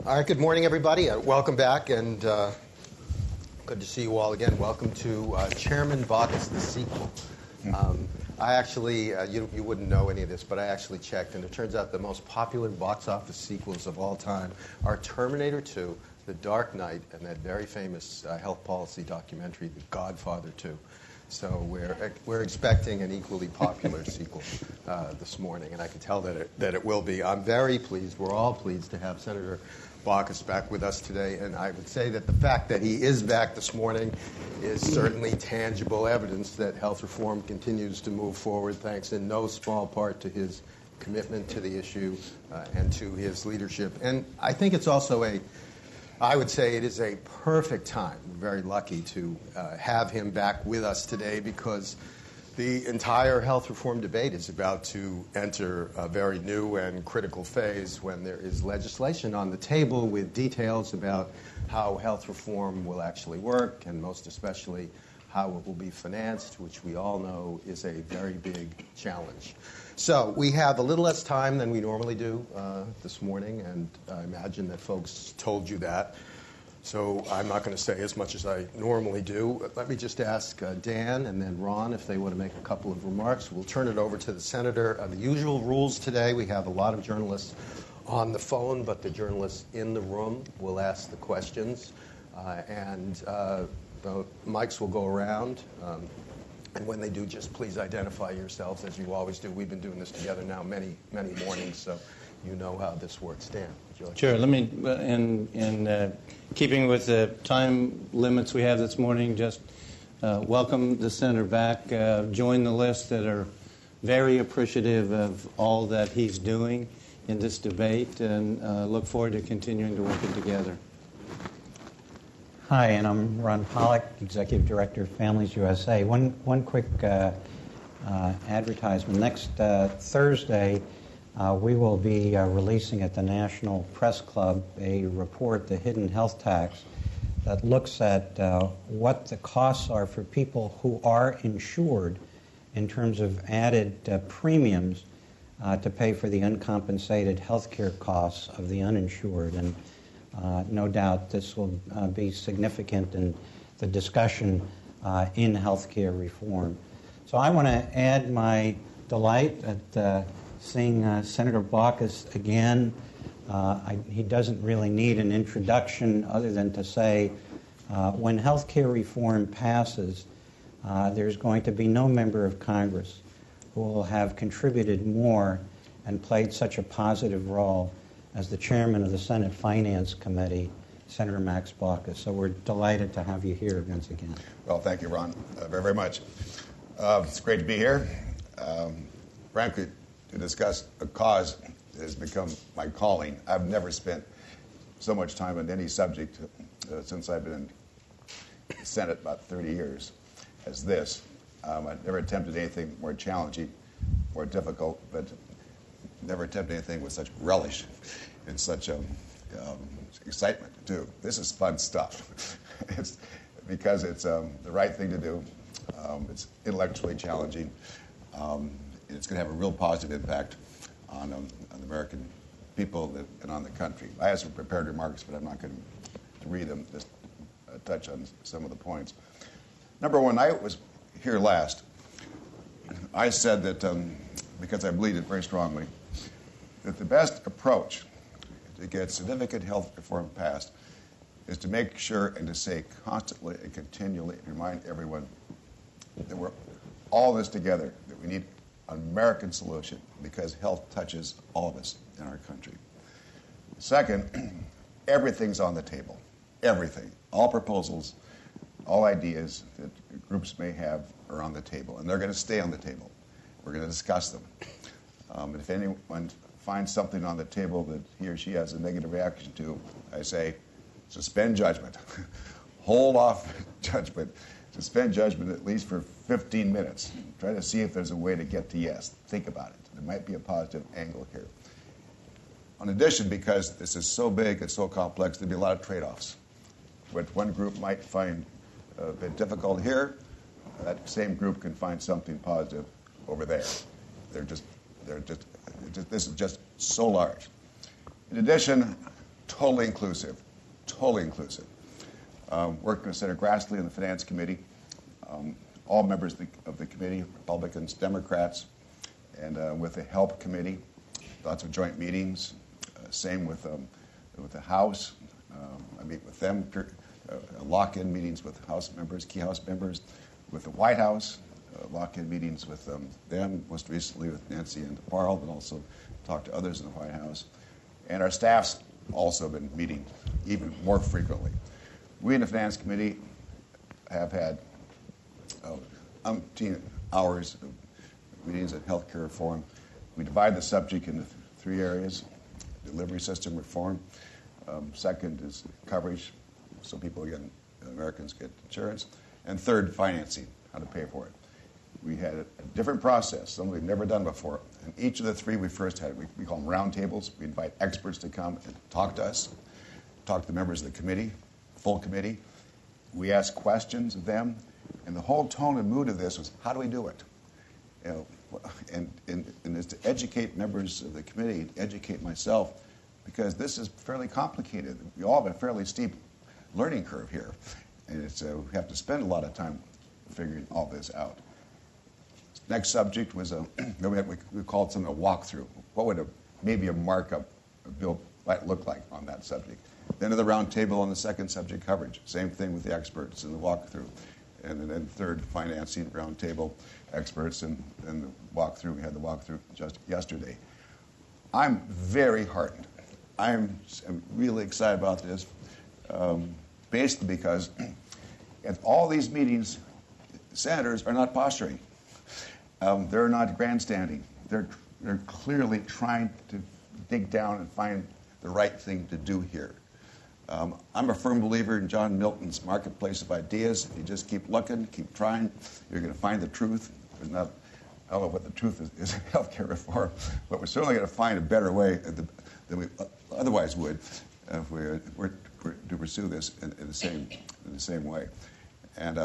All right, good morning, everybody. Welcome back, and good to see you all again. Welcome to Chairman Baucus, the sequel. I actually, you wouldn't know any of this, but I actually checked, and it turns out the most popular box office sequels of all time are Terminator 2, The Dark Knight, and that very famous health policy documentary, The Godfather 2. So we're expecting an equally popular sequel this morning, and I can tell that it will be. I'm very pleased, we're all pleased to have Senator Baucus back with us today, and I would say that the fact that he is back this morning is certainly tangible evidence that health reform continues to move forward, thanks in no small part to his commitment to the issue and to his leadership. And I think it's also I would say it is a perfect time. We're very lucky to have him back with us today because the entire health reform debate is about to enter a very new and critical phase when there is legislation on the table with details about how health reform will actually work and most especially how it will be financed, which we all know is a very big challenge. So we have a little less time than we normally do this morning, and I imagine that folks told you that. So I'm not going to say as much as I normally do. Let me just ask Dan and then Ron if they want to make a couple of remarks. We'll turn it over to the Senator. The usual rules today, we have a lot of journalists on the phone, but the journalists in the room will ask the questions. And the mics will go around. And when they do, just please identify yourselves as you always do. We've been doing this together now many, many mornings, so you know how this works. Dan, would you like Sure. Let me, in keeping with the time limits we have this morning, just welcome the Senator back. Join the list that are very appreciative of all that he's doing in this debate, and look forward to continuing to work it together. Hi, and I'm Ron Pollack, Executive Director of Families USA. One quick advertisement. Next Thursday, we will be releasing at the National Press Club a report, The Hidden Health Tax, that looks at what the costs are for people who are insured in terms of added premiums to pay for the uncompensated health care costs of the uninsured. And no doubt this will be significant in the discussion in health care reform. So I want to add my delight at seeing Senator Baucus again. He doesn't really need an introduction other than to say when health care reform passes, there's going to be no member of Congress who will have contributed more and played such a positive role as the chairman of the Senate Finance Committee, Senator Max Baucus. So we're delighted to have you here once again. Well, thank you, Ron, very, very much. It's great to be here. Frankly, to discuss a cause that has become my calling. I've never spent so much time on any subject since I've been in the Senate, about 30 years, as this. I've never attempted anything more challenging, more difficult, but never attempted anything with such relish and such excitement to do. This is fun stuff. It's because it's the right thing to do. It's intellectually challenging. It's going to have a real positive impact on the American people and on the country. I have some prepared remarks, but I'm not going to read them, just touch on some of the points. Number one, I was here last. I said that, because I believe it very strongly, that the best approach to get significant health reform passed is to make sure and to say constantly and continually and remind everyone that we're all in this together, that we need an American solution because health touches all of us in our country. Second, everything's on the table. Everything. All proposals, all ideas that groups may have are on the table, and they're going to stay on the table. We're going to discuss them. And if anyone finds something on the table that he or she has a negative reaction to, I say, suspend judgment. Hold off judgment. Suspend judgment at least for 15 minutes. Try to see if there's a way to get to yes. Think about it. There might be a positive angle here. In addition, because this is so big and so complex, there'll be a lot of trade-offs. What one group might find a bit difficult here, that same group can find something positive over there. This is just so large. In addition, totally inclusive, totally inclusive. Working with Senator Grassley in the Finance Committee, all members of the committee, Republicans, Democrats, and with the Help Committee, lots of joint meetings. Same with the House. I meet with them, lock-in meetings with House members, key House members, with the White House, lock-in meetings with them, most recently with Nancy and Parle, but also talk to others in the White House. And our staff's also been meeting even more frequently. We in the Finance Committee have had umpteen hours of meetings on health care reform. We divide the subject into 3 areas: delivery system reform. Second is coverage, so Americans get insurance. And third, financing, how to pay for it. We had a different process, something we've never done before. And each of the 3 we first had, we call them roundtables. We invite experts to come and talk to us, talk to the members of the committee, full committee. We ask questions of them, and the whole tone and mood of this was, how do we do it? And is to educate members of the committee, educate myself, because this is fairly complicated. We all have a fairly steep learning curve here, and we have to spend a lot of time figuring all this out. Next subject was we called something a walkthrough. What would maybe a markup bill might look like on that subject? Then to the round table on the second subject, coverage. Same thing with the experts in the walkthrough. And then third, financing, round table, experts, and the walkthrough. We had the walkthrough just yesterday. I'm very heartened. I'm really excited about this, basically because at all these meetings, senators are not posturing. They're not grandstanding. They're clearly trying to dig down and find the right thing to do here. I'm a firm believer in John Milton's marketplace of ideas. If you just keep looking, keep trying, you're going to find the truth. I don't know what the truth is in health care reform, but we're certainly going to find a better way than we otherwise would if we were to pursue this in the same way. And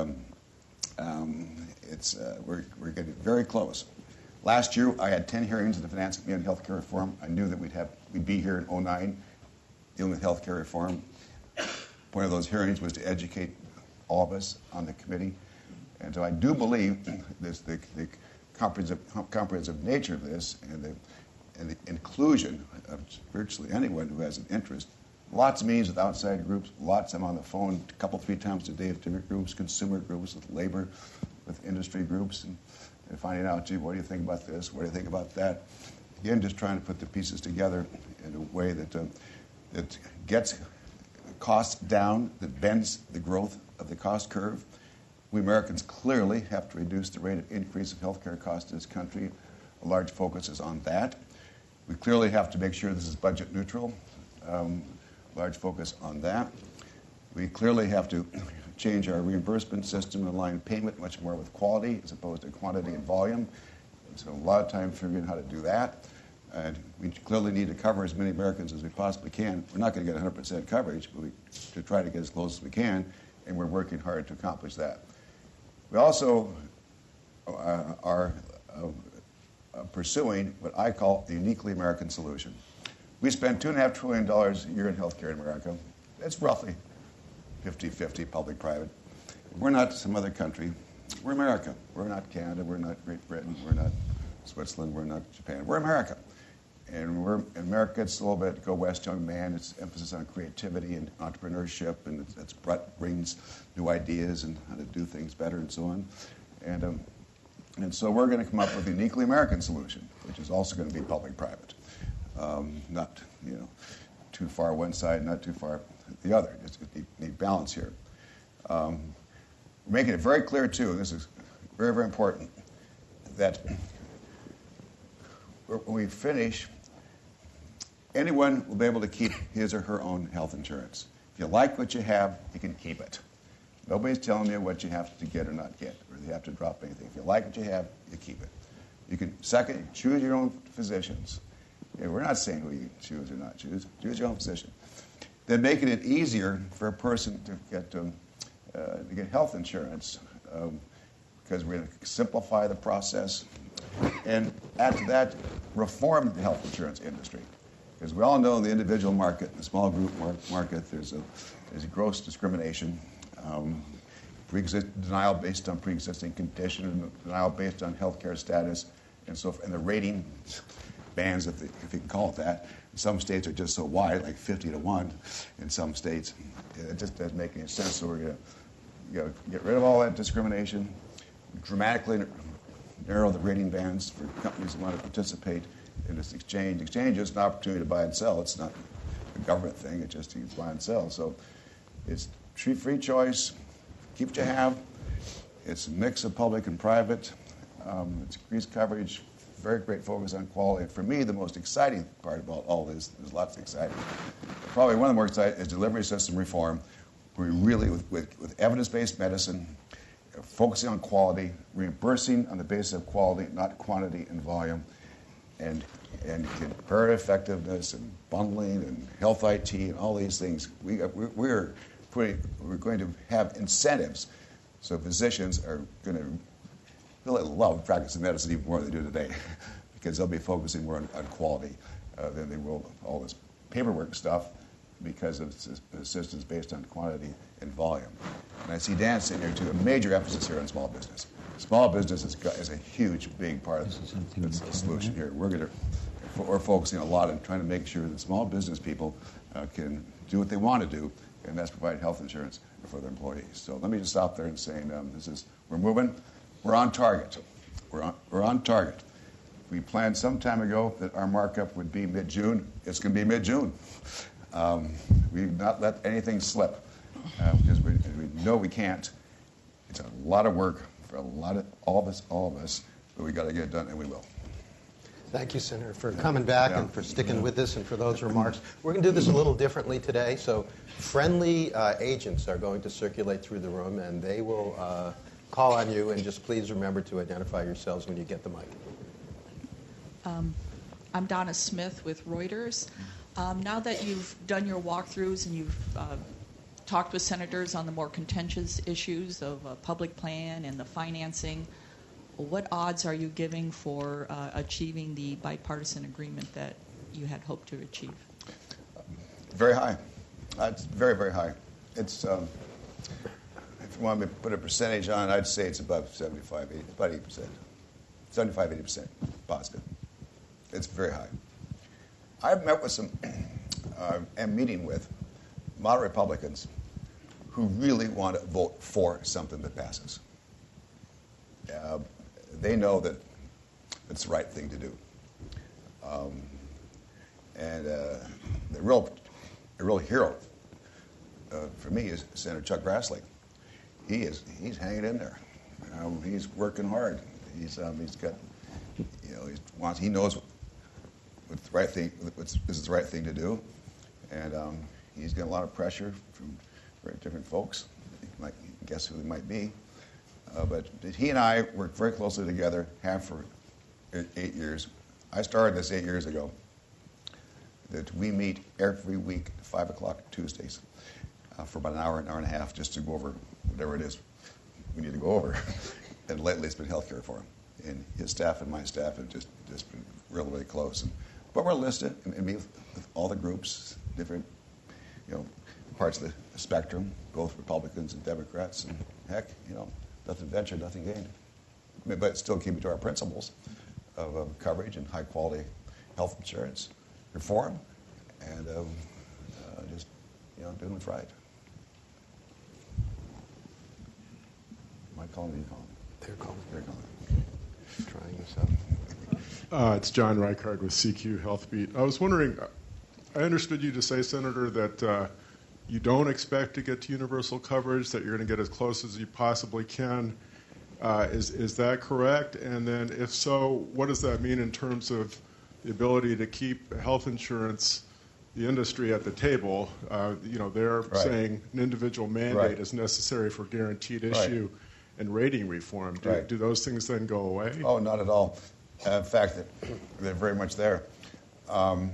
we're getting very close. Last year, I had 10 hearings in the Finance Committee on health care reform. I knew that we'd be here in 2009 dealing with health care reform. One of those hearings was to educate all of us on the committee. And so I do believe the comprehensive nature of this and the inclusion of virtually anyone who has an interest. Lots of meetings with outside groups, lots I'm on the phone a couple, 3 times a day with different groups, consumer groups, with labor, with industry groups, and finding out, gee, what do you think about this? What do you think about that? Again, just trying to put the pieces together in a way that gets costs down, that bends the growth of the cost curve. We Americans clearly have to reduce the rate of increase of healthcare costs in this country. A large focus is on that. We clearly have to make sure this is budget neutral. Large focus on that. We clearly have to change our reimbursement system and align payment much more with quality as opposed to quantity and volume. We spent a lot of time figuring out how to do that. And we clearly need to cover as many Americans as we possibly can. We're not going to get 100% coverage, but to try to get as close as we can, and we're working hard to accomplish that. We also are pursuing what I call the uniquely American solution. We spend $2.5 trillion a year in healthcare in America. It's roughly 50-50 public-private. We're not some other country. We're America. We're not Canada. We're not Great Britain. We're not Switzerland. We're not Japan. We're America. And America, it's a little bit go west, young man. It's emphasis on creativity and entrepreneurship, and it's brings new ideas and how to do things better and so on. And so we're going to come up with a uniquely American solution, which is also going to be public-private. Not too far one side, not too far the other. Just need balance here. We're making it very clear, too, and this is very, very important, that when we finish, anyone will be able to keep his or her own health insurance. If you like what you have, you can keep it. Nobody's telling you what you have to get or not get, or you have to drop anything. If you like what you have, you keep it. You can, second, choose your own physicians. We're not saying who you choose or not choose. Choose your own physician. Then making it easier for a person to get health insurance because we're going to simplify the process. And add to that, reform the health insurance industry. Because we all know in the individual market, the small group market, there's a gross discrimination, denial based on pre-existing condition, denial based on healthcare status, and so forth. And the rating bands, if you can call it that, in some states are just so wide, like 50 to 1 in some states. It just doesn't make any sense. So we're going to get rid of all that discrimination, dramatically narrow the rating bands for companies that want to participate in this exchange. Exchange is an opportunity to buy and sell. It's not a government thing. It's just you buy and sell. So it's free choice. Keep what you have. It's a mix of public and private. It's increased coverage. Very great focus on quality. For me, the most exciting part about all this, there's lots of exciting. Probably one of the more exciting is delivery system reform. We really, with evidence-based medicine, focusing on quality, reimbursing on the basis of quality, not quantity and volume, and comparative effectiveness and bundling and health IT and all these things. We're going to have incentives, so physicians are going to really love practicing medicine even more than they do today, because they'll be focusing more on quality than they will all this paperwork stuff, because of the systems based on quantity and volume. And I see Dan sitting here too, a major emphasis here on small business. Small business is a huge, big part of the solution here. We're focusing a lot on trying to make sure that small business people can do what they want to do, and that's provide health insurance for their employees. So let me just stop there and saying we're moving. We're on target. We're on target. We planned some time ago that our markup would be mid-June. It's going to be mid-June. We've not let anything slip because we know we can't. It's a lot of work for all of us, but we got to get it done, and we will. Thank you, Senator, for coming back and for sticking with us and for those remarks. We're going to do this a little differently today. So friendly agents are going to circulate through the room, and they will call on you, and just please remember to identify yourselves when you get the mic. I'm Donna Smith with Reuters. Now that you've done your walkthroughs and you've talked with senators on the more contentious issues of public plan and the financing, what odds are you giving for achieving the bipartisan agreement that you had hoped to achieve? Very high. It's very, very high. It's if you want me to put a percentage on it, I'd say it's above 75, 80, about 80%. 75, 80% positive. It's very high. I've met with some, and meeting with moderate Republicans who really want to vote for something that passes. They know that it's the right thing to do. And the real hero for me is Senator Chuck Grassley. He's hanging in there. He's working hard. He's got, he knows what's the right thing. This is the right thing to do, and he's getting a lot of pressure from very different folks. You might guess who they might be, but he and I worked very closely together, have for 8 years. I started this 8 years ago. That we meet every week at 5 o'clock Tuesdays for about an hour and a half, just to go over whatever it is we need to go over. And lately it's been healthcare reform. And his staff and my staff have just been really, really close. But we're listed and meet with all the groups, different parts of the spectrum, both Republicans and Democrats. And heck, nothing ventured, nothing gained. But still keeping to our principles of coverage and high quality health insurance reform, and just doing what's right. Am I calling? Are you calling? They're calling. They're calling. Trying this out. It's John Reichard with CQ Health Beat. I was wondering, I understood you to say, Senator, that you don't expect to get to universal coverage, that you're going to get as close as you possibly can. Is that correct? And then if so, what does that mean in terms of the ability to keep health insurance, the industry at the table? They're Right. saying an individual mandate Right. is necessary for guaranteed issue and rating reform. Do those things then go away? Oh, not at all. In fact, they're very much there. And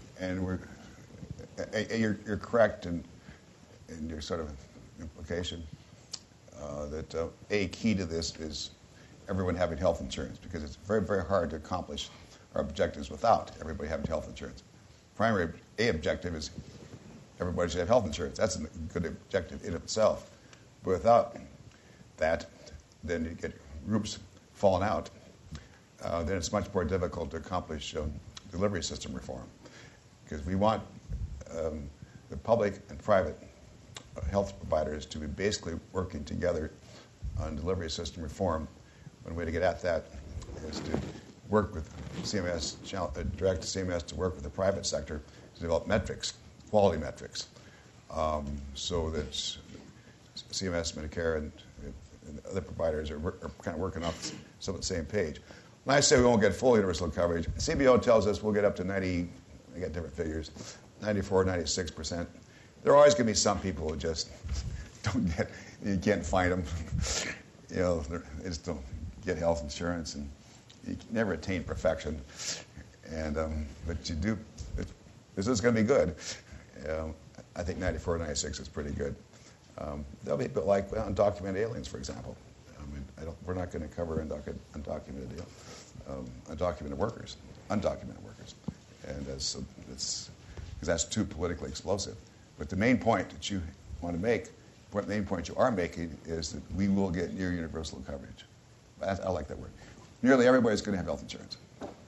you're correct in your sort of implication that a key to this is everyone having health insurance, because it's very, very hard to accomplish our objectives without everybody having health insurance. primary objective is everybody should have health insurance. That's a good objective in itself. But without that, then you get groups falling out. Then it's much more difficult to accomplish delivery system reform, because we want the public and private health providers to be basically working together on delivery system reform. One way to get at that is to work with CMS, direct CMS to work with the private sector to develop metrics, quality metrics, so that CMS, Medicare, and other providers are kind of working off some of the same page. When I say we won't get full universal coverage, CBO tells us we'll get up to 90, I got different figures, 94, 96%. There are always going to be some people who just don't get, you can't find them. You know, they just don't get health insurance, and you can never attain perfection. And but you do, this is going to be good. I think 94, 96 is pretty good. There'll be a bit like undocumented aliens, for example. I mean, we're not going to cover undocumented workers, and because that's too politically explosive. But the main point that you want to make, the main point you are making, is that we will get near universal coverage. I like that word. Nearly everybody's going to have health insurance.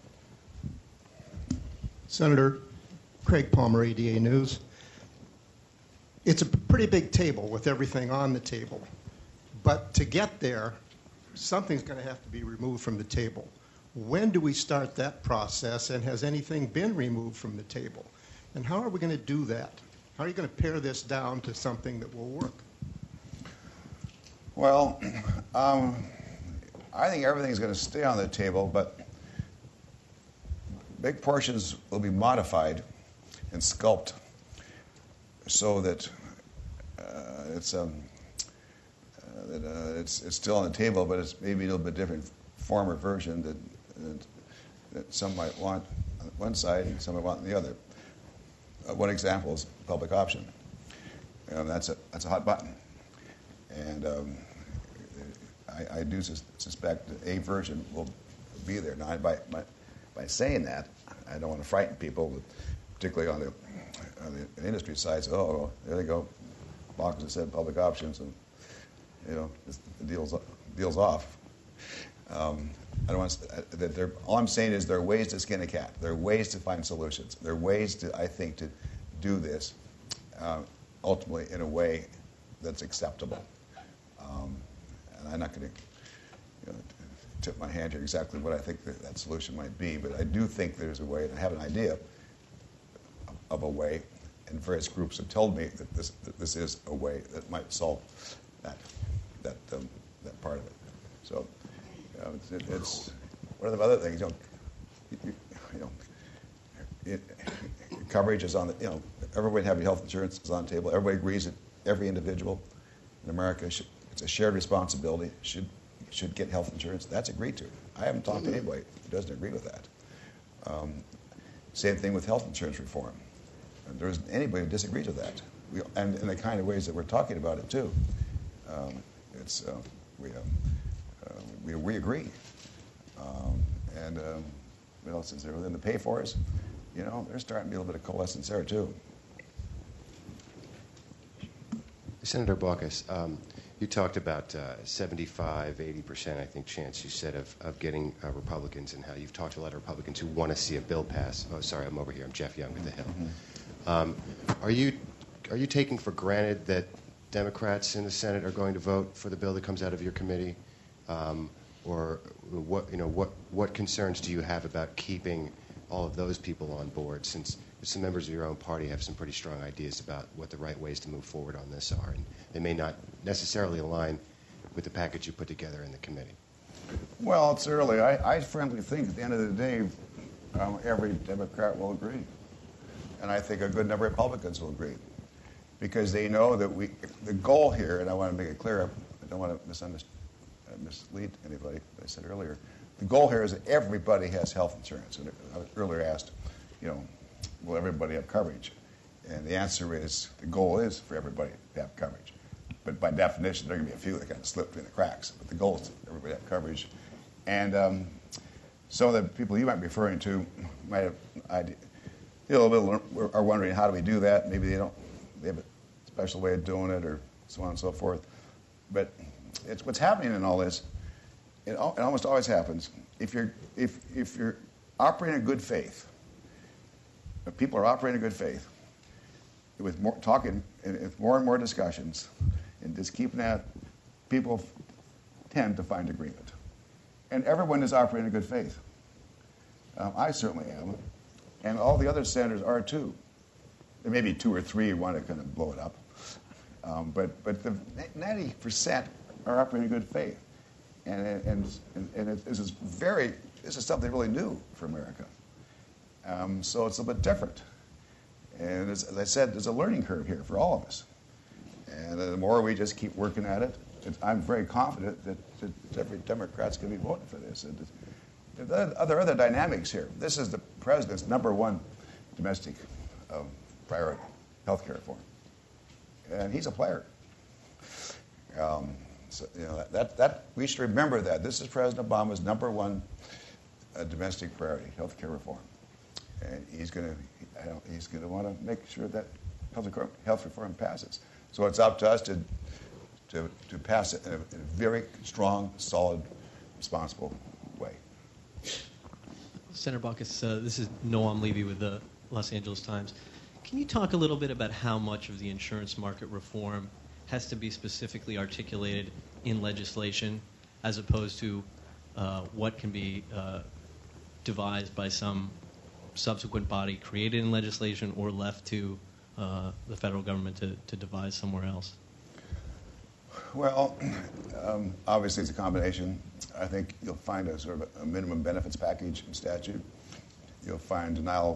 Senator Craig Palmer, ADA News. It's a pretty big table with everything on the table. But to get there, something's going to have to be removed from the table. When do we start that process, and has anything been removed from the table? And how are we going to do that? How are you going to pare this down to something that will work? Well, I think everything's going to stay on the table, but big portions will be modified and sculpted so that it's still on the table, but it's maybe a little bit different form or version that some might want on one side and some might want on the other. One example is public option. That's a hot button, and I do suspect that a version will be there. Now, by saying that, I don't want to frighten people, particularly on the industry side. So, oh, there they go. Bach has said public options, and the deal's off. I don't want that. All I'm saying is there are ways to skin a cat. There are ways to find solutions. There are ways to, I think, to do this ultimately in a way that's acceptable. And I'm not going to tip my hand here exactly what I think that solution might be, but I do think there's a way, and I have an idea of a way, and various groups have told me that this is a way that might solve that part of it. So it's one of the other things. Coverage is on the. Everybody having health insurance is on the table. Everybody agrees that every individual in America it's a shared responsibility. Should get health insurance. That's agreed to. I haven't talked to anybody who doesn't agree with that. Same thing with health insurance reform. There isn't anybody who disagrees with that. And in the kind of ways that we're talking about it too. We agree. And what else is there? Within the pay for us, there's starting to be a little bit of coalescence there too. Senator Baucus, you talked about 75, 80%, I think, chance you said of getting Republicans, and how you've talked to a lot of Republicans who want to see a bill pass. Oh, sorry, I'm over here. I'm Jeff Young with The Hill. Mm-hmm. Are you taking for granted that Democrats in the Senate are going to vote for the bill that comes out of your committee, or what concerns do you have about keeping all of those people on board, since some members of your own party have some pretty strong ideas about what the right ways to move forward on this are, and they may not necessarily align with the package you put together in the committee? Well, it's early. I frankly think at the end of the day, every Democrat will agree. And I think a good number of Republicans will agree. Because they know that the goal here, and I want to make it clear, I don't want to mislead anybody, I said earlier, the goal here is that everybody has health insurance. And I was earlier asked, will everybody have coverage? And the answer is, the goal is for everybody to have coverage. But by definition, there are going to be a few that kind of slip between the cracks. But the goal is that everybody have coverage. And some of the people you might be referring to might have are wondering how do we do that. Maybe they have a special way of doing it, or so on and so forth. But it's what's happening in all this. It almost always happens if you're operating in good faith. If people are operating in good faith, with more talking, with more and more discussions, and just keeping that, people tend to find agreement. And everyone is operating in good faith. I certainly am. And all the other senators are too. There may be 2 or 3 who want to kind of blow it up. But the 90% are operating in good faith. And this is something really new for America. So it's a bit different. And as I said, there's a learning curve here for all of us. And the more we just keep working at it, I'm very confident that every Democrat's going to be voting for this. And there are other dynamics here. This is the president's #1 domestic priority, health care reform. And he's a player. So, that we should remember that. This is President Obama's #1 domestic priority, health care reform. And he's going to want to make sure that health reform passes. So it's up to us to pass it in a very strong, solid, responsible way. Senator Baucus, this is Noam Levy with the Los Angeles Times. Can you talk a little bit about how much of the insurance market reform has to be specifically articulated in legislation as opposed to what can be devised by some subsequent body created in legislation or left to the federal government to devise somewhere else? Well, obviously it's a combination. I think you'll find a sort of a minimum benefits package in statute. You'll find a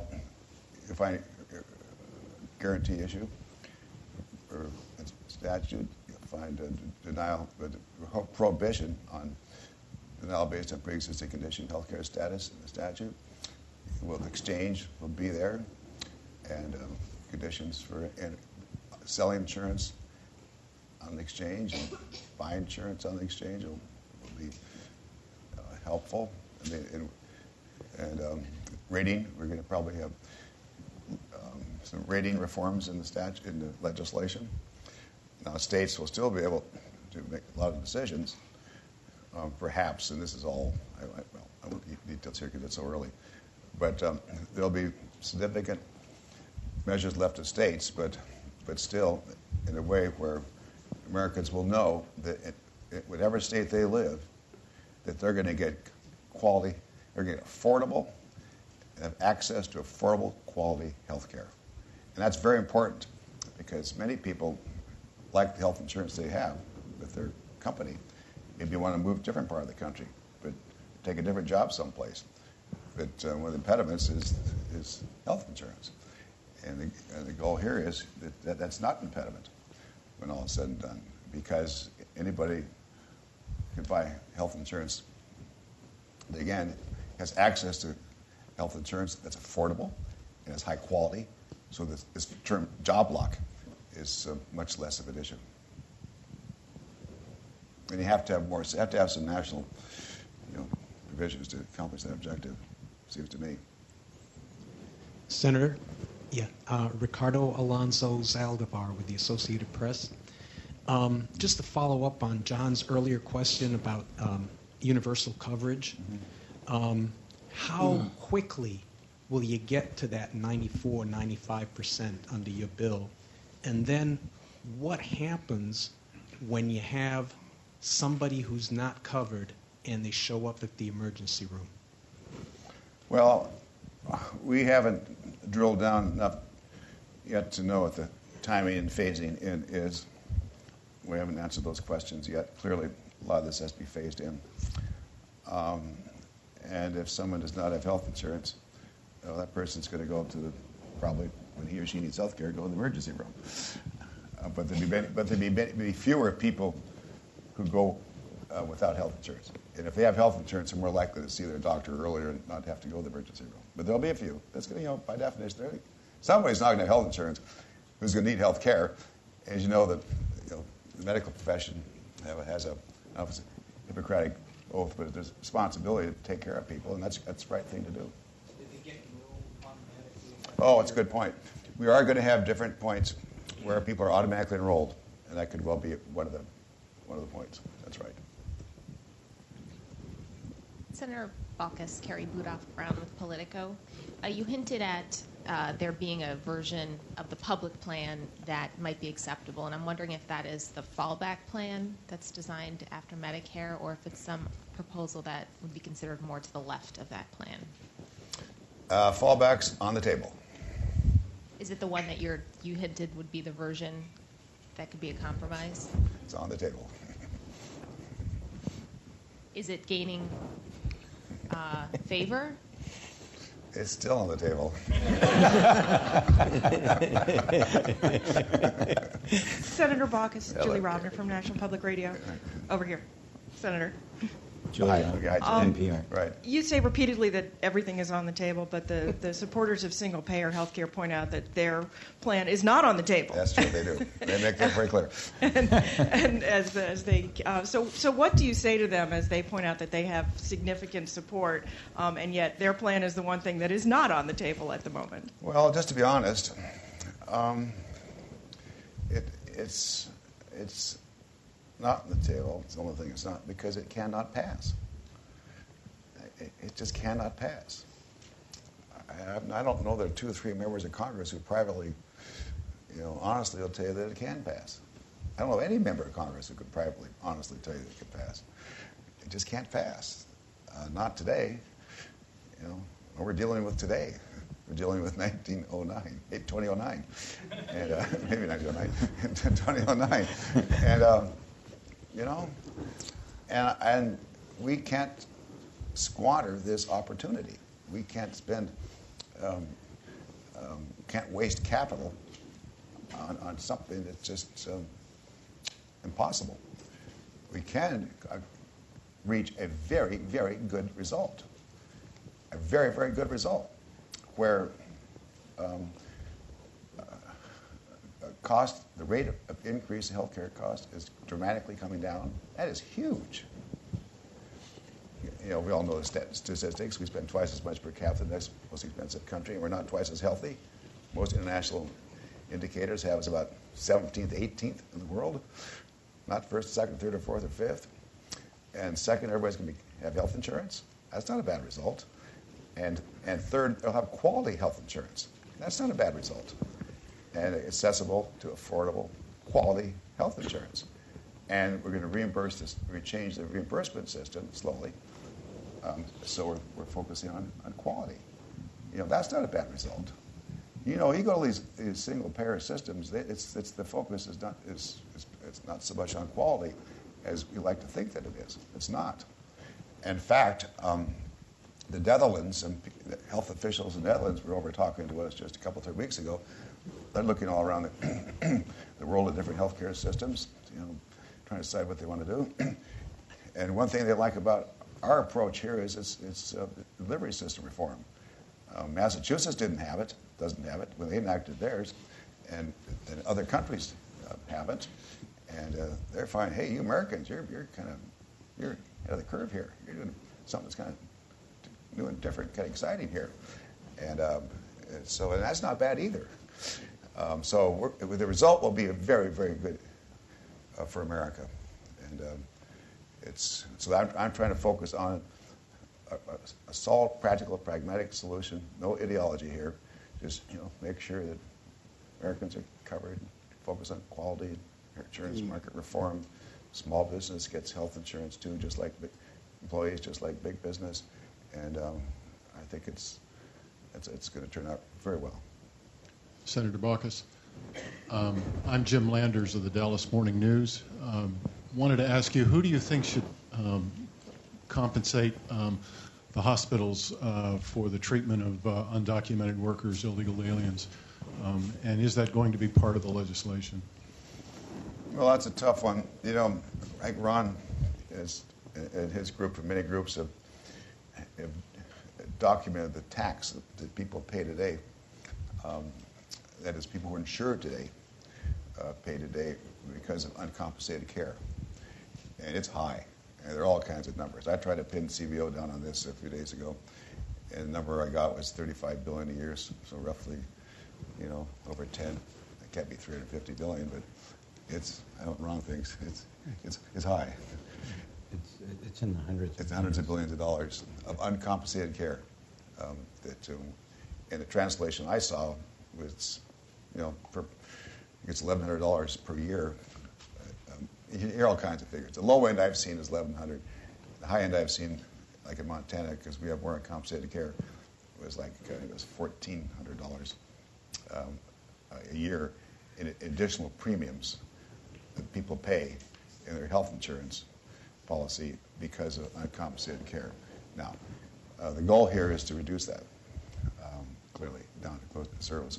guarantee issue or statute. You'll find a denial, prohibition on denial based on pre-existing condition health care status in the statute. The exchange will be there, and conditions for selling insurance on the exchange and buying insurance on the exchange will be helpful. And rating, we're going to probably have some rating reforms in the legislation. Now, states will still be able to make a lot of decisions, perhaps, and this is all, I won't give details here because it's so early, but there'll be significant measures left to states, but still in a way where Americans will know that in whatever state they live, that they're going to get quality, they're going to get affordable, and have access to affordable, quality health care. And that's very important because many people like the health insurance they have with their company. Maybe you want to move to a different part of the country, but take a different job someplace. But one of the impediments is health insurance. And the goal here is that that's not an impediment when all is said and done, because anybody can buy health insurance that, again, has access to health insurance that's affordable and is high quality. So this term job lock is much less of an issue. And you have to have some national, provisions to accomplish that objective. Seems to me. Senator, Ricardo Alonso Zaldivar with the Associated Press. Just to follow up on John's earlier question about universal coverage, how quickly will you get to that 94, 95% under your bill? And then what happens when you have somebody who's not covered and they show up at the emergency room? Well, we haven't drilled down enough yet to know what the timing and phasing in is. We haven't answered those questions yet. Clearly, a lot of this has to be phased in. And if someone does not have health insurance, that person's going to go to probably when he or she needs health care, go to the emergency room. But there'd be fewer people who go without health insurance. And if they have health insurance, they're more likely to see their doctor earlier and not have to go to the emergency room. But there'll be a few. That's going to, by definition, somebody's not going to have health insurance who's going to need health care. As you know, the medical profession has a Hippocratic oath, but there's a responsibility to take care of people, and that's the right thing to do. Did they get enrolled automatically? Oh, it's a good point. We are going to have different points where people are automatically enrolled, and that could well be one of the points. That's right. Senator Baucus, Carrie Budoff Brown with Politico. You hinted at there being a version of the public plan that might be acceptable, and I'm wondering if that is the fallback plan that's designed after Medicare, or if it's some proposal that would be considered more to the left of that plan. Fallbacks on the table. Is it the one that you hinted would be the version that could be a compromise? It's on the table. Is it gaining favor? It's still on the table. Senator Baucus, Julie Robner from National Public Radio. Over here, Senator. Julia, NPR. Right. You say repeatedly that everything is on the table, but the supporters of single-payer health care point out that their plan is not on the table. That's true, they do. They make that very clear. and as they so what do you say to them as they point out that they have significant support, and yet their plan is the one thing that is not on the table at the moment? Well, just to be honest, it's not on the table. It's the only thing it's not, because it cannot pass. It just cannot pass. I don't know there are 2 or 3 members of Congress who privately, honestly will tell you that it can pass. I don't know any member of Congress who could privately, honestly tell you that it can pass. It just can't pass. Not today. What we're dealing with today. We're dealing with 2009, and maybe 1909, 2009, and we can't squander this opportunity. We can't can't waste capital on something that's just impossible. We can reach a very, very good result. A very, very good result, where the rate of increase in healthcare cost is dramatically coming down. That is huge. We all know the statistics. We spend twice as much per capita than the next most expensive country, and we're not twice as healthy. Most international indicators have us about 17th, 18th in the world, not first, second, third, or fourth, or fifth. And second, everybody's going to have health insurance. That's not a bad result. And third, they'll have quality health insurance. That's not a bad result. And accessible to affordable, quality health insurance. And we're going to reimburse this. We change the reimbursement system slowly. So we're focusing on quality. That's not a bad result. You go to these single-payer systems. It's the focus is not so much on quality as we like to think that it is. It's not. In fact, the Netherlands and the health officials in the Netherlands were over talking to us just a couple, 3 weeks ago. They're looking all around the world of different healthcare systems, trying to decide what they want to do. And one thing they like about our approach here is it's delivery system reform. Massachusetts doesn't have it when they enacted theirs, and other countries haven't. And they're finding, hey, you Americans, you're ahead of the curve here. You're doing something that's kind of new and different, kind of exciting here. And so that's not bad either. So the result will be a very, very good for America. And I'm trying to focus on a solid, practical, pragmatic solution. No ideology here. Just make sure that Americans are covered. Focus on quality, insurance market reform. Small business gets health insurance too, just like big employees, just like big business. And I think it's going to turn out very well. Senator Baucus, I'm Jim Landers of the Dallas Morning News. Wanted to ask you, who do you think should compensate the hospitals for the treatment of undocumented workers, illegal aliens? And is that going to be part of the legislation? Well, that's a tough one. I think Ron and his group and many groups have documented the tax that people pay today. That is, people who are insured today pay today because of uncompensated care. And it's high. And there are all kinds of numbers. I tried to pin CBO down on this a few days ago. and the number I got was $35 billion a year, so roughly, over 10. It can't be $350 billion, but I don't wrong things. It's high. It's in the hundreds. It's hundreds of billions of dollars of uncompensated care. And the translation I saw was, it's $1,100 per year. You can hear all kinds of figures. The low end I've seen is $1,100. The high end I've seen, like in Montana, because we have more uncompensated care, was like it was $1,400 a year in additional premiums that people pay in their health insurance policy because of uncompensated care. Now, the goal here is to reduce that, clearly, down to close to service.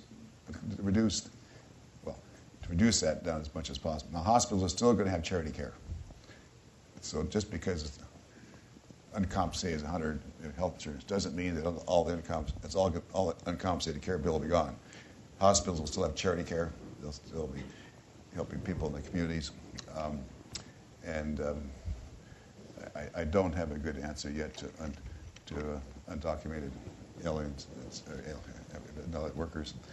To reduce that down as much as possible. Now, hospitals are still going to have charity care. So just because it's uncompensated is 100 in health insurance doesn't mean that all the uncompensated care bill will be gone. Hospitals will still have charity care. They'll still be helping people in the communities. I don't have a good answer yet to undocumented aliens, workers,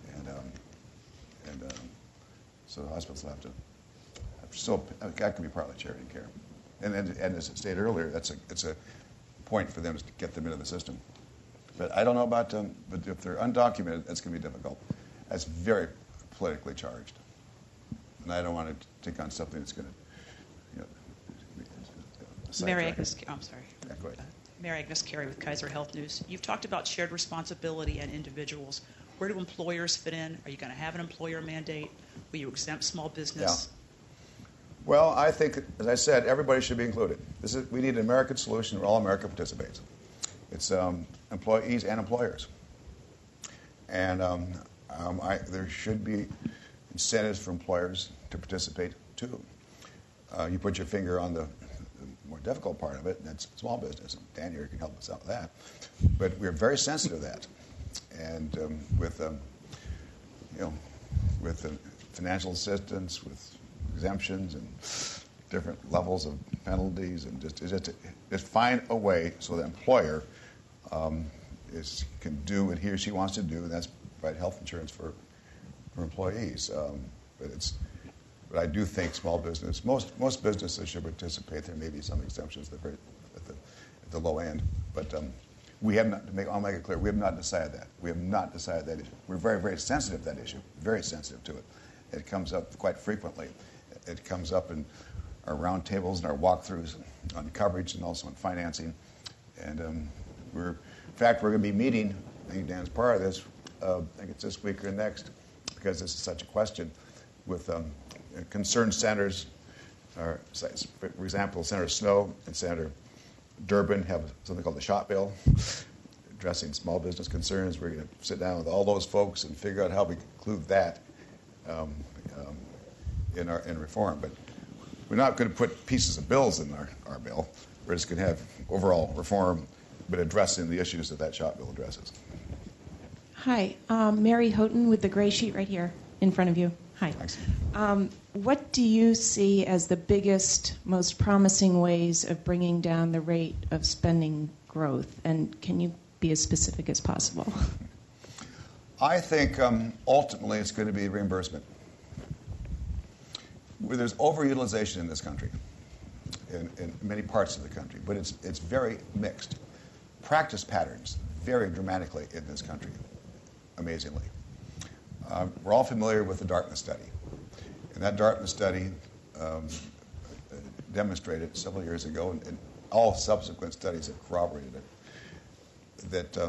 so the hospitals will have to. So that could be partly charity care, and as I stated earlier, it's a point for them to get them into the system. But I don't know about them. But if they're undocumented, that's going to be difficult. That's very politically charged, and I don't want to take on something that's going to. Mary Agnes, I'm sorry. Yeah, go ahead. Mary Agnes Carey with Kaiser Health News. You've talked about shared responsibility and individuals. Where do employers fit in? Are you going to have an employer mandate? Will you exempt small business? Yeah. Well, I think, as I said, everybody should be included. We need an American solution where all America participates. It's employees and employers. And there should be incentives for employers to participate, too. You put your finger on the more difficult part of it, and that's small business. Dan here can help us out with that. But we're very sensitive to that. And with financial assistance, with exemptions and different levels of penalties, and just find a way so the employer can do what he or she wants to do, and that's provide health insurance for employees. But I do think small business, most businesses should participate. There may be some exemptions at the low end, but we have not. I'll make it clear. We have not decided that. We have not decided that issue. We're very, very sensitive to that issue. Very sensitive to it. It comes up quite frequently. It comes up in our roundtables and our walkthroughs on coverage and also on financing. And in fact, we're going to be meeting. I think Dan's part of this. I think it's this week or next, because this is such a question with concerned senators. For example, Senator Snowe and Senator Durbin have something called the SHOT bill, addressing small business concerns. We're going to sit down with all those folks and figure out how we include that in reform. But we're not going to put pieces of bills in our bill. We're just going to have overall reform, but addressing the issues that SHOT bill addresses. Hi, Mary Houghton with the gray sheet right here in front of you. Hi. Thanks. What do you see as the biggest, most promising ways of bringing down the rate of spending growth? And can you be as specific as possible? I think ultimately it's going to be reimbursement. There's overutilization in this country, in many parts of the country, but it's very mixed. Practice patterns vary dramatically in this country, amazingly. We're all familiar with the Dartmouth study. And that Dartmouth study demonstrated several years ago, and all subsequent studies have corroborated it,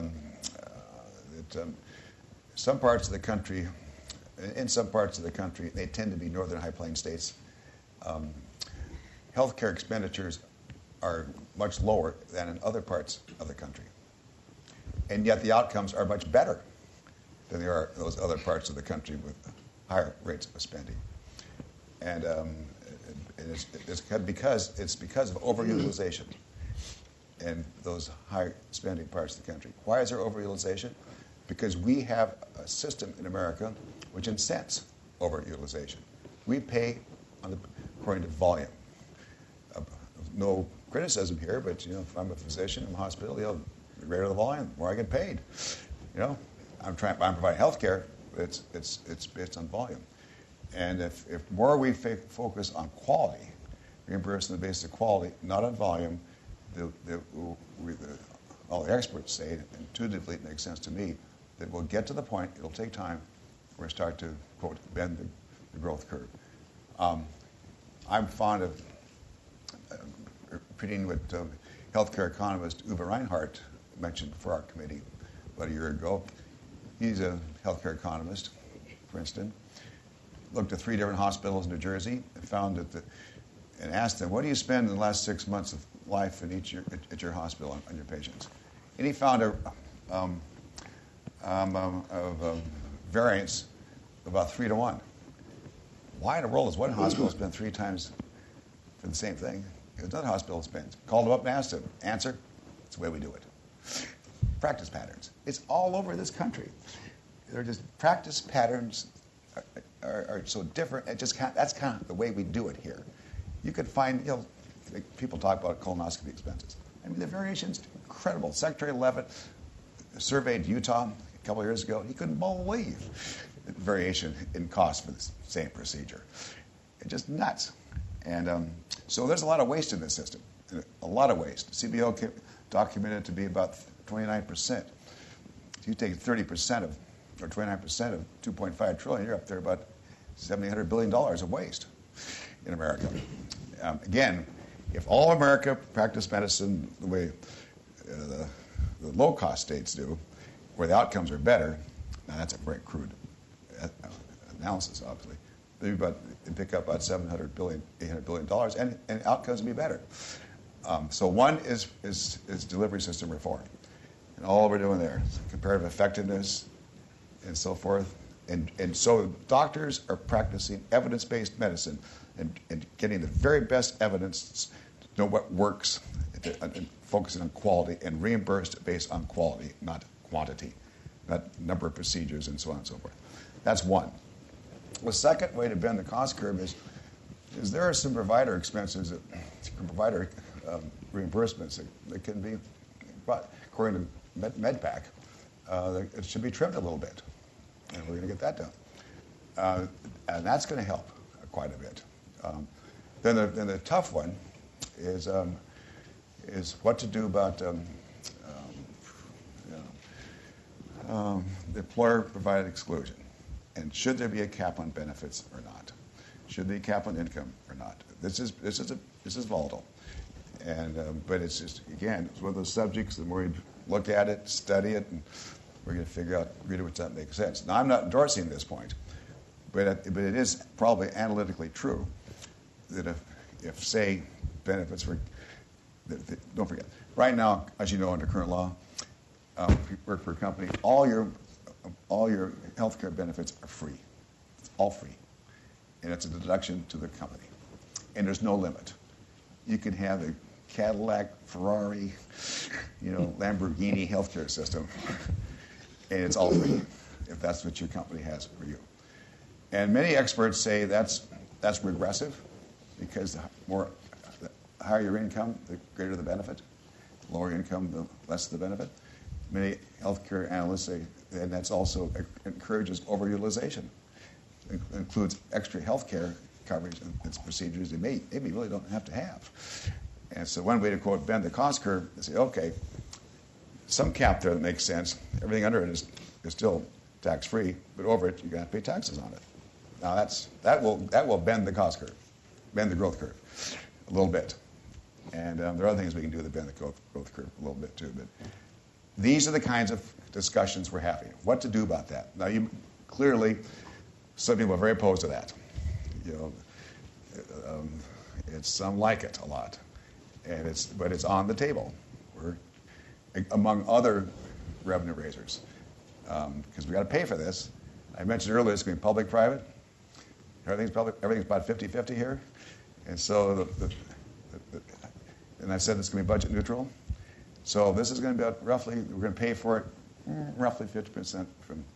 that some parts of the country, in some parts of the country, they tend to be northern high plains states, healthcare expenditures are much lower than in other parts of the country. And yet the outcomes are much better than they are in those other parts of the country with higher rates of spending. And it's because of overutilization in those high spending parts of the country. Why is there overutilization? Because we have a system in America which incents overutilization. We pay according to volume. No criticism here, but if I'm a physician in a hospital, the greater the volume, the more I get paid. I'm providing health care, but it's based on volume. And if more we focus on quality, reimbursement based on quality, not on volume, all the experts say, intuitively it makes sense to me, that we'll get to the point, it'll take time, where we start to, quote, bend the growth curve. I'm fond of repeating what healthcare economist Uwe Reinhardt mentioned for our committee about a year ago. He's a healthcare economist, Princeton. Looked at 3 different hospitals in New Jersey and found that and asked them, what do you spend in the last 6 months of life at your hospital on your patients? And he found a variance of about 3 to 1. Why in the world does one hospital spend 3 times for the same thing as another hospital spends? Called them up and asked them. Answer, it's the way we do it. Practice patterns. It's all over this country. They're just practice patterns are so different. That's kind of the way we do it here. You could find, people talk about colonoscopy expenses. I mean, the variation's incredible. Secretary Leavitt surveyed Utah a couple of years ago. He couldn't believe the variation in cost for the same procedure. It's just nuts. And so there's a lot of waste in this system, a lot of waste. CBO documented it to be about 29%. If you take 30% of, or 29% of 2.5 trillion, you're up there about $700 billion of waste in America. Again, if all America practiced medicine the way the low-cost states do, where the outcomes are better, now that's a very crude analysis, obviously, they'd pick up about $700 billion, $800 billion, and outcomes would be better. So one is delivery system reform. And all we're doing there, comparative effectiveness and so forth. And so doctors are practicing evidence-based medicine and getting the very best evidence to know what works, and focusing on quality and reimbursed based on quality, not quantity, not number of procedures and so on and so forth. That's one. The second way to bend the cost curve is there are some provider expenses, provider reimbursements that can be, but according to MedPAC, it should be trimmed a little bit. And we're going to get that done. And that's going to help quite a bit. Then the tough one is what to do about the employer-provided exclusion. And should there be a cap on benefits or not? Should there be a cap on income or not? This is volatile. And but it's just, again, it's one of those subjects. The more you look at it, study it, and we're going to figure out really what that makes sense. Now, I'm not endorsing this point, but it is probably analytically true that if say, benefits were, don't forget, right now, as you know, under current law, if you work for a company, all your health care benefits are free. It's all free. And it's a deduction to the company. And there's no limit. You can have a Cadillac, Ferrari, Lamborghini healthcare system, and it's all free if that's what your company has for you. And many experts say that's regressive, because the higher your income, the greater the benefit. The lower income, the less the benefit. Many healthcare analysts say, and that's also encourages overutilization. It includes extra healthcare coverage and its procedures they maybe really don't have to have. And so one way to, quote, bend the cost curve is say, okay, some cap there that makes sense. Everything under it is still tax-free, but over it, you're going to have to pay taxes on it. Now, that will bend the cost curve, bend the growth curve a little bit. And there are other things we can do to bend the growth curve a little bit, too. But these are the kinds of discussions we're having. What to do about that? Now, clearly, some people are very opposed to that. Some like it a lot, but it's on the table. We're among other revenue raisers, because we got to pay for this. I mentioned earlier it's going to be public-private. Everything's about 50-50 here, and so and I said it's going to be budget neutral. So this is going to be roughly, we're going to pay for it roughly 50% from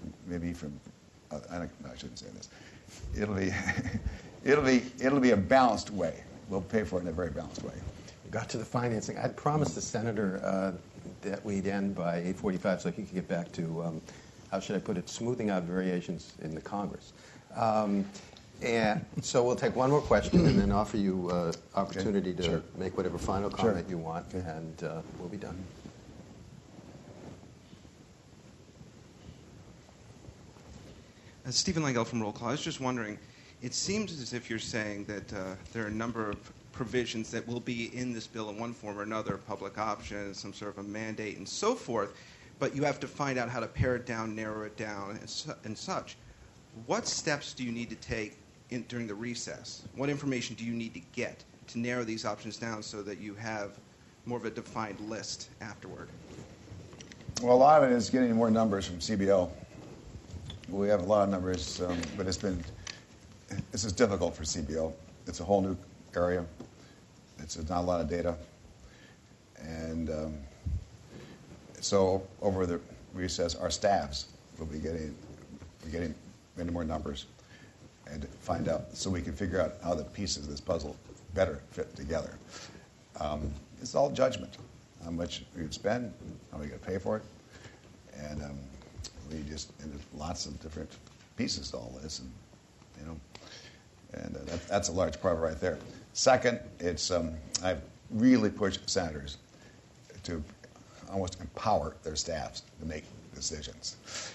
I shouldn't say this. It'll be a balanced way. We'll pay for it in a very balanced way. We got to the financing. I promised the senator that we'd end by 8:45 so he could get back to, how should I put it, smoothing out variations in the Congress. And so we'll take one more question and then offer you opportunity to make whatever final comment you want, and we'll be done. Stephen Langell from Roll Call. I was just wondering, it seems as if you're saying that there are a number of provisions that will be in this bill in one form or another, public option, some sort of a mandate, and so forth, but you have to find out how to pare it down, narrow it down, and such. What steps do you need to take during the recess? What information do you need to get to narrow these options down so that you have more of a defined list afterward? Well, a lot of it is getting more numbers from CBO. We have a lot of numbers, but this is difficult for CBO. It's a whole new area. It's not a lot of data. And so over the recess, our staffs will be getting many more numbers and find out so we can figure out how the pieces of this puzzle better fit together. It's all judgment. How much we would spend, how we going to pay for it. And there's lots of different pieces to all this, and that's a large part right there. Second, it's I've really pushed senators to almost empower their staffs to make decisions.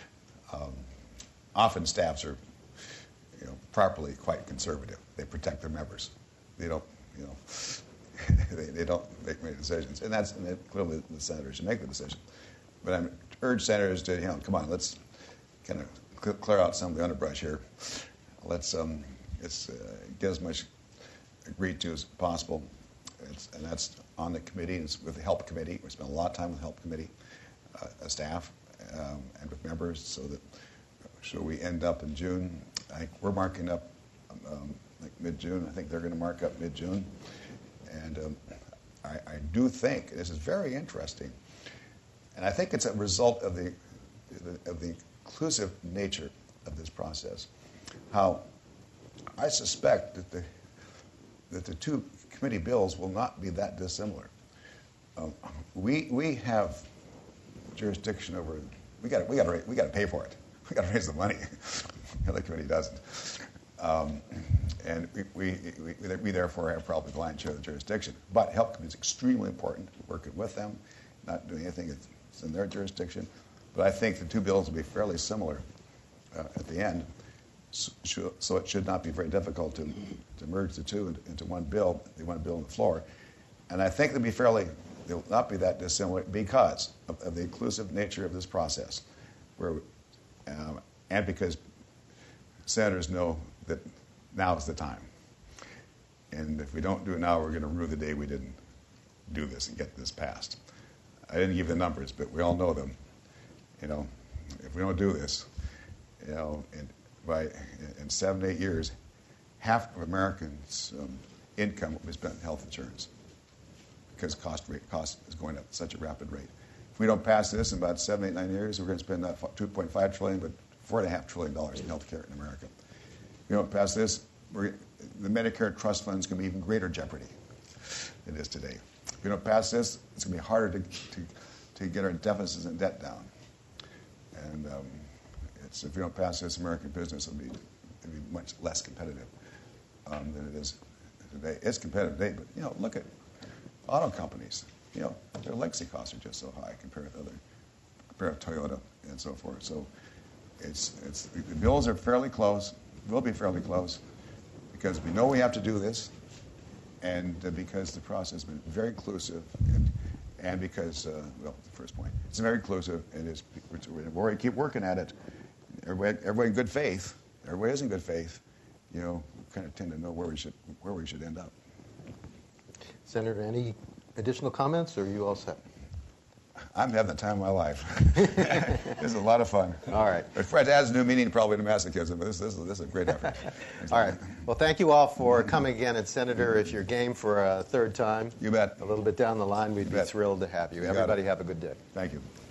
Often staffs are, properly quite conservative. They protect their members. They don't, they don't make many decisions, and clearly the senators should make the decision. But I urge senators to, come on, let's kind of clear out some of the underbrush here. Let's get as much agreed to as possible. And that's on the committee. It's with the Help Committee. We spent a lot of time with the Help Committee staff and with members so we end up in June. I think we're marking up mid-June. I think they're going to mark up mid-June. And I do think this is very interesting. And I think it's a result of the inclusive nature of this process. How I suspect that the two committee bills will not be that dissimilar. We have jurisdiction over. We got to pay for it. We got to raise the money. The other committee doesn't. And we therefore have probably the lion's share of the jurisdiction. But Help Committee is extremely important. Working with them, not doing anything that's in their jurisdiction. But I think the two bills will be fairly similar at the end. So it should not be very difficult to merge the two into one bill. They want a bill on the floor. And I think they'll not be that dissimilar because of the inclusive nature of this process. And because senators know that now is the time. And if we don't do it now, we're going to rue the day we didn't do this and get this passed. I didn't give the numbers, but we all know them. If we don't do this, in 7 to 8 years, half of Americans' income will be spent in health insurance because cost is going up at such a rapid rate. If we don't pass this in about 7, 8, 9 years, we're going to spend not $2.5 trillion, but $4.5 trillion in health care in America. If we don't pass this, the Medicare trust fund is going to be even greater jeopardy than it is today. If we don't pass this, it's going to be harder to get our deficits and debt down. And if we don't pass this, American business will be much less competitive than it is today. It's competitive today, but look at auto companies. Their legacy costs are just so high compared with Toyota and so forth. So the bills are fairly close. Will be fairly close because we know we have to do this, and because the process has been very inclusive, and because the first point, it's very inclusive, and we keep working at it. Everybody in good faith. Everybody is in good faith. Kind of tend to know where we should end up. Senator, any additional comments, or are you all set? I'm having the time of my life. This is a lot of fun. All right. But Fred has a new meaning probably to masochism, but this is a great effort. All right. Well, thank you all for coming again. And Senator, if you're game for a third time, you bet. A little bit down the line, we'd be thrilled to have you. Everybody have a good day. Thank you.